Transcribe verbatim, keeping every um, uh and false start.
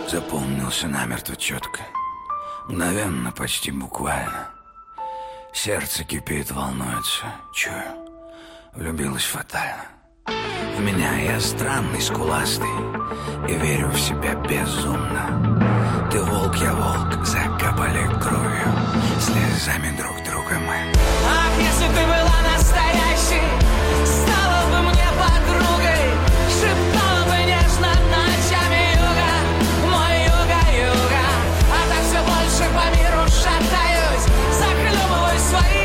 Запомнился намертво четко, мгновенно, почти буквально. Сердце кипит, волнуется, чую, влюбилась фатально. В меня я странный, скуластый, и верю в себя безумно. Ты волк, я волк,